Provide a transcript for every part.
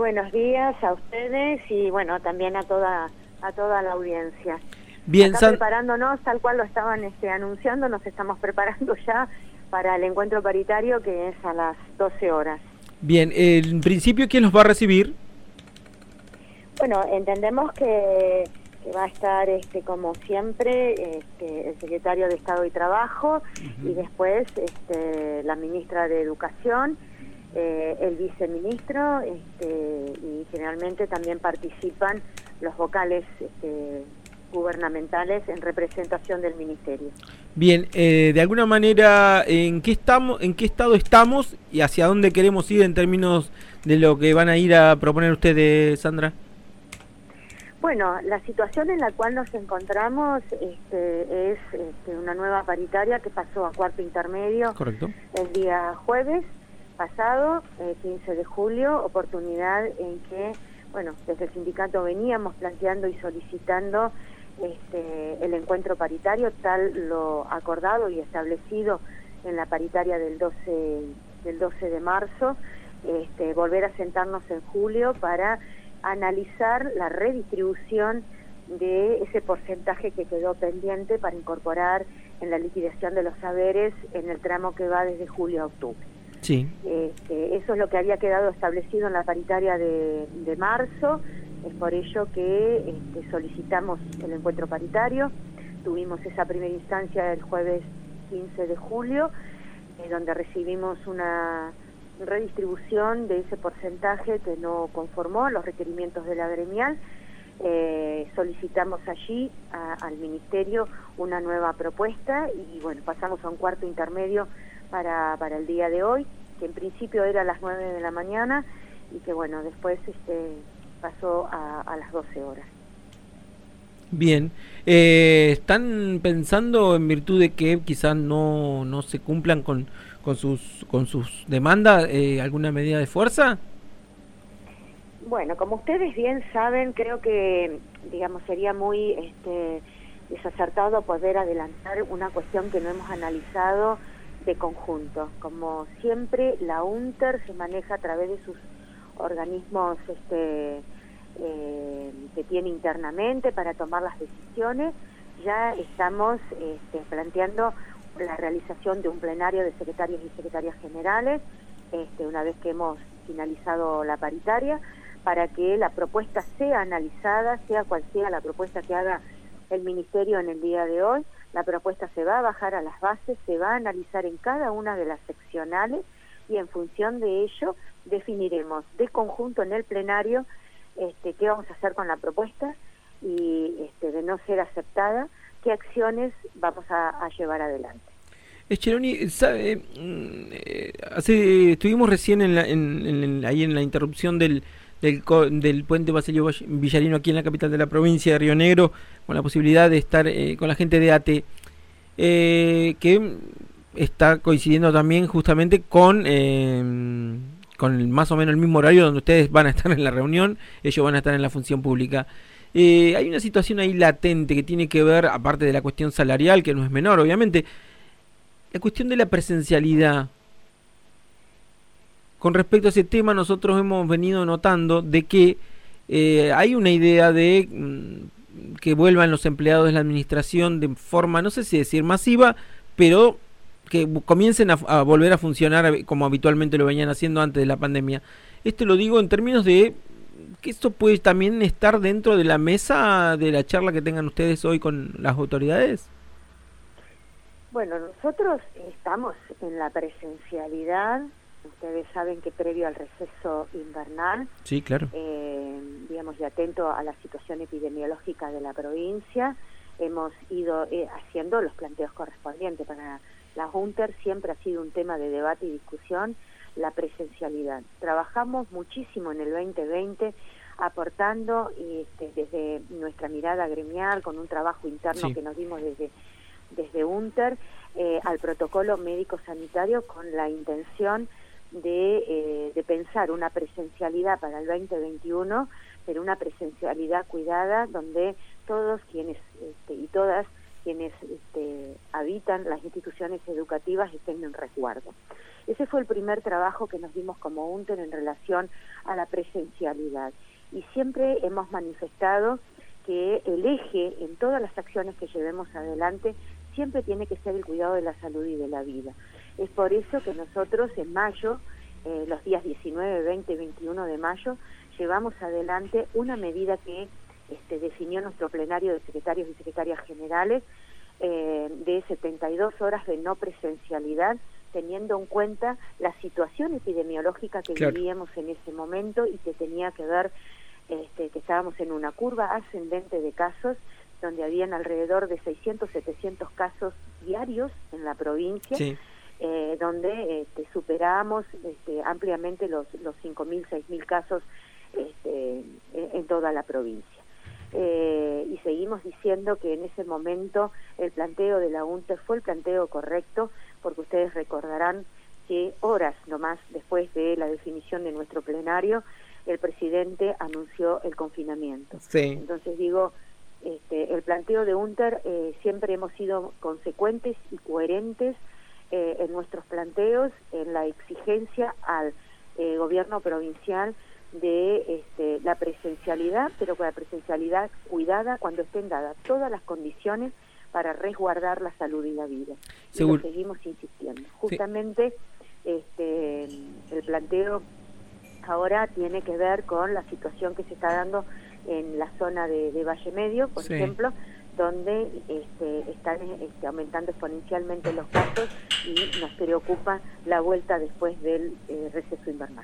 buenos días a ustedes y bueno, también a toda la audiencia. Bien, Acá preparándonos, tal cual lo estaban anunciando, nos estamos preparando ya para el encuentro paritario que es a las 12 horas. Bien, en principio, ¿quién los va a recibir? Bueno, entendemos que va a estar, como siempre, el secretario de Estado y Trabajo, y después la ministra de Educación, el viceministro, y generalmente también participan los vocales gubernamentales en representación del ministerio. Bien, de alguna manera, ¿en qué estado estamos y hacia dónde queremos ir en términos de lo que van a ir a proponer ustedes, Sandra? Bueno, la situación en la cual nos encontramos es una nueva paritaria que pasó a cuarto intermedio. Correcto. El día jueves pasado, 15 de julio, oportunidad en que, bueno, desde el sindicato veníamos planteando y solicitando el encuentro paritario, tal lo acordado y establecido en la paritaria del 12 de marzo, volver a sentarnos en julio para analizar la redistribución de ese porcentaje que quedó pendiente para incorporar en la liquidación de los saberes en el tramo que va desde julio a octubre. Sí. Eso es lo que había quedado establecido en la paritaria de marzo. Es por ello que solicitamos el encuentro paritario. Tuvimos esa primera instancia el jueves 15 de julio, donde recibimos una redistribución de ese porcentaje que no conformó a los requerimientos de la gremial. Solicitamos allí al ministerio una nueva propuesta y bueno, pasamos a un cuarto intermedio para el día de hoy, que en principio era a las 9 de la mañana y que bueno, después pasó a las 12 horas. Bien, ¿están pensando en virtud de que quizás no se cumplan con sus demandas alguna medida de fuerza? Bueno, como ustedes bien saben, creo que, digamos, sería muy desacertado poder adelantar una cuestión que no hemos analizado de conjunto. Como siempre, la UNTER se maneja a través de sus organismos que tiene internamente para tomar las decisiones. Ya estamos planteando la realización de un plenario de secretarios y secretarias generales, una vez que hemos finalizado la paritaria, para que la propuesta sea analizada, sea cual sea la propuesta que haga el ministerio en el día de hoy. La propuesta se va a bajar a las bases, se va a analizar en cada una de las seccionales y en función de ello definiremos de conjunto en el plenario qué vamos a hacer con la propuesta y de no ser aceptada, qué acciones vamos a llevar adelante. Escheroni, estuvimos recién ahí en la interrupción del puente Basilio Villarino aquí en la capital de la provincia de Río Negro, con la posibilidad de estar con la gente de ATE, que está coincidiendo también justamente con más o menos el mismo horario donde ustedes van a estar en la reunión, ellos van a estar en la función pública. Hay una situación ahí latente que tiene que ver, aparte de la cuestión salarial, que no es menor, obviamente, la cuestión de la presencialidad. Con respecto a ese tema, nosotros hemos venido notando de que hay una idea de que vuelvan los empleados de la administración de forma, no sé si decir masiva, pero que comiencen a volver a funcionar como habitualmente lo venían haciendo antes de la pandemia. Esto lo digo en términos de que esto puede también estar dentro de la mesa de la charla que tengan ustedes hoy con las autoridades. Bueno, nosotros estamos en la presencialidad. Ustedes saben que previo al receso invernal, sí, claro, digamos, y atento a la situación epidemiológica de la provincia, hemos ido haciendo los planteos correspondientes. Para la UNTER siempre ha sido un tema de debate y discusión la presencialidad. Trabajamos muchísimo en el 2020 aportando desde nuestra mirada gremial, con un trabajo interno que nos dimos desde UNTER al protocolo médico-sanitario, con la intención de pensar una presencialidad para el 2021, pero una presencialidad cuidada, donde todos quienes y todas quienes habitan las instituciones educativas estén en resguardo. Ese fue el primer trabajo que nos dimos como UNTER en relación a la presencialidad. Y siempre hemos manifestado que el eje en todas las acciones que llevemos adelante siempre tiene que ser el cuidado de la salud y de la vida. Es por eso que nosotros en mayo, los días 19, 20 y 21 de mayo, llevamos adelante una medida que definió nuestro plenario de secretarios y secretarias generales de 72 horas de no presencialidad, teniendo en cuenta la situación epidemiológica que vivíamos en ese momento y que tenía que ver que estábamos en una curva ascendente de casos, donde habían alrededor de 600, 700 casos diarios en la provincia, donde superábamos ampliamente los 5.000, 6.000 casos en toda la provincia. Y seguimos diciendo que en ese momento el planteo de la UNTER fue el planteo correcto, porque ustedes recordarán que horas nomás después de la definición de nuestro plenario, el presidente anunció el confinamiento. Entonces digo, el planteo de UNTER siempre hemos sido consecuentes y coherentes en nuestros planteos, en la exigencia al gobierno provincial de la presencialidad, pero con la presencialidad cuidada cuando estén dadas todas las condiciones para resguardar la salud y la vida. Y lo seguimos insistiendo. Justamente el planteo ahora tiene que ver con la situación que se está dando en la zona de Valle Medio, por ejemplo, donde están aumentando exponencialmente los casos y nos preocupa la vuelta después del receso invernal.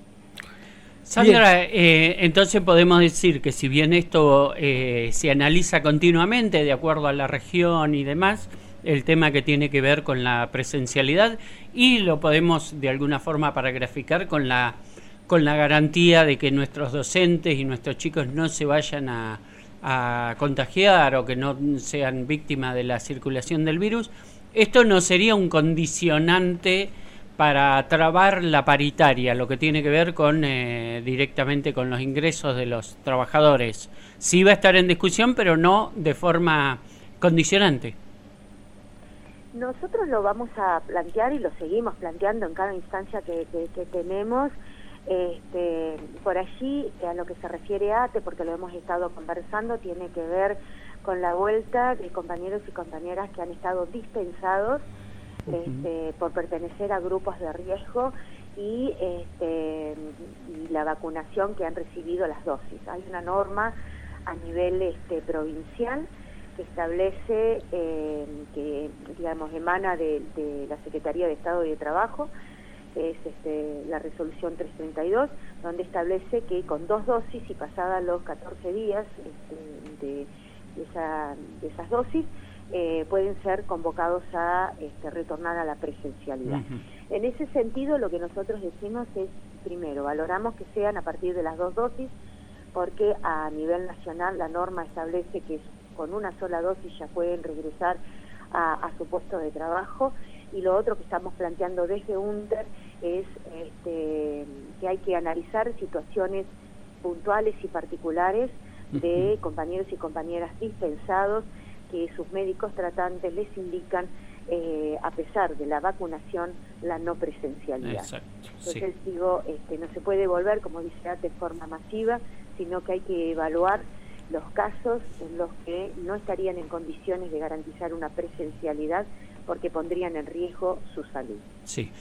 Sandra, entonces podemos decir que si bien esto se analiza continuamente de acuerdo a la región y demás, el tema que tiene que ver con la presencialidad, y lo podemos de alguna forma paragraficar con la garantía de que nuestros docentes y nuestros chicos no se vayan a contagiar o que no sean víctimas de la circulación del virus, esto no sería un condicionante para trabar la paritaria, lo que tiene que ver con directamente con los ingresos de los trabajadores. Sí va a estar en discusión, pero no de forma condicionante. Nosotros lo vamos a plantear y lo seguimos planteando en cada instancia que tenemos. Por allí, a lo que se refiere a ATE, porque lo hemos estado conversando, tiene que ver con la vuelta de compañeros y compañeras que han estado dispensados por pertenecer a grupos de riesgo y la vacunación que han recibido las dosis. Hay una norma a nivel provincial que establece, que digamos emana de la Secretaría de Estado y de Trabajo, que es la resolución 332, donde establece que con 2 dosis y pasadas los 14 días de esas dosis, pueden ser convocados a retornar a la presencialidad. En ese sentido, lo que nosotros decimos es, primero, valoramos que sean a partir de las 2 dosis, porque a nivel nacional la norma establece que con una sola dosis ya pueden regresar a su puesto de trabajo. Y lo otro que estamos planteando desde UNTER es que hay que analizar situaciones puntuales y particulares de compañeros y compañeras dispensados que sus médicos tratantes les indican, a pesar de la vacunación, la no presencialidad. Exacto, entonces digo, no se puede volver, como dice ATE, de forma masiva, sino que hay que evaluar los casos en los que no estarían en condiciones de garantizar una presencialidad porque pondrían en riesgo su salud. Sí.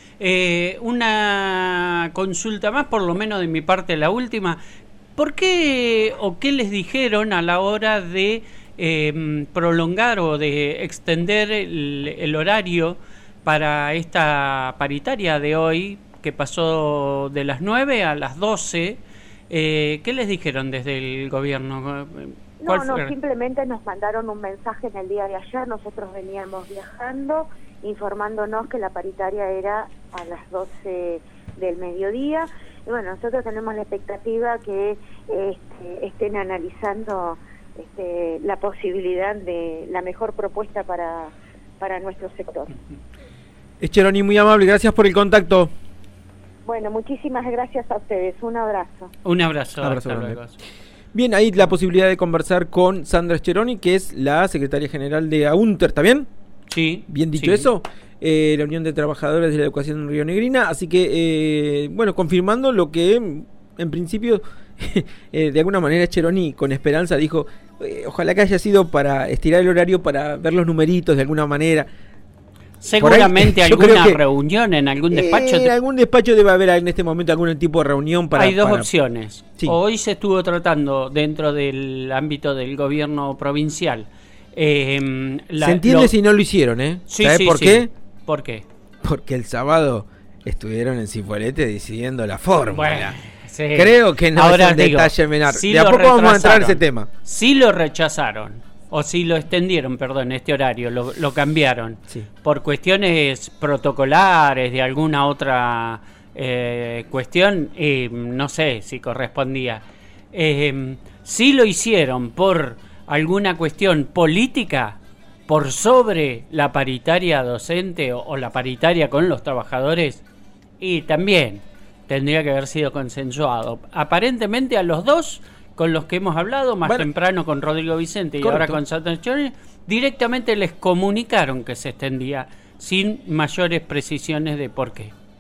Una consulta más, por lo menos de mi parte, la última. ¿Por qué o qué les dijeron a la hora de prolongar o de extender el horario para esta paritaria de hoy, que pasó de las 9 a las 12? ¿Qué les dijeron desde el gobierno? No, simplemente nos mandaron un mensaje en el día de ayer. Nosotros veníamos viajando, informándonos que la paritaria era a las 12 del mediodía. Y bueno, nosotros tenemos la expectativa que estén analizando la posibilidad de la mejor propuesta para nuestro sector. Scheroni, muy amable, gracias por el contacto. Bueno, muchísimas gracias a ustedes. Un abrazo. Un abrazo. Abrazo Hasta grande. luego. Bien, ahí la posibilidad de conversar con Sandra Scheroni, que es la secretaria general de AUNTER, ¿está bien? Sí. Bien dicho sí. eso, la Unión de Trabajadores de la Educación Rionegrina, así que, bueno, confirmando lo que en principio, de alguna manera Scheroni con esperanza dijo, ojalá que haya sido para estirar el horario para ver los numeritos de alguna manera. Seguramente ahí, alguna reunión en algún despacho. En algún despacho debe haber en este momento algún tipo de reunión para... Hay dos opciones. Sí. Hoy se estuvo tratando dentro del ámbito del gobierno provincial. Se entiende si no lo hicieron, ¿eh? Sí, ¿Sabes por qué? ¿Por qué? Porque el sábado estuvieron en Cipolletti decidiendo la fórmula. Bueno, sí. Creo que no es un detalle menor. Sí, de a poco vamos a entrar en ese tema. Sí lo rechazaron. O si lo extendieron, perdón, este horario, lo cambiaron. Sí. Por cuestiones protocolares, de alguna otra cuestión, no sé si correspondía. Si lo hicieron por alguna cuestión política, por sobre la paritaria docente o la paritaria con los trabajadores, y también tendría que haber sido consensuado. Aparentemente a los dos con los que hemos hablado, más temprano con Rodrigo Vicente y ahora con Sandra Scheroni, directamente les comunicaron que se extendía sin mayores precisiones de por qué.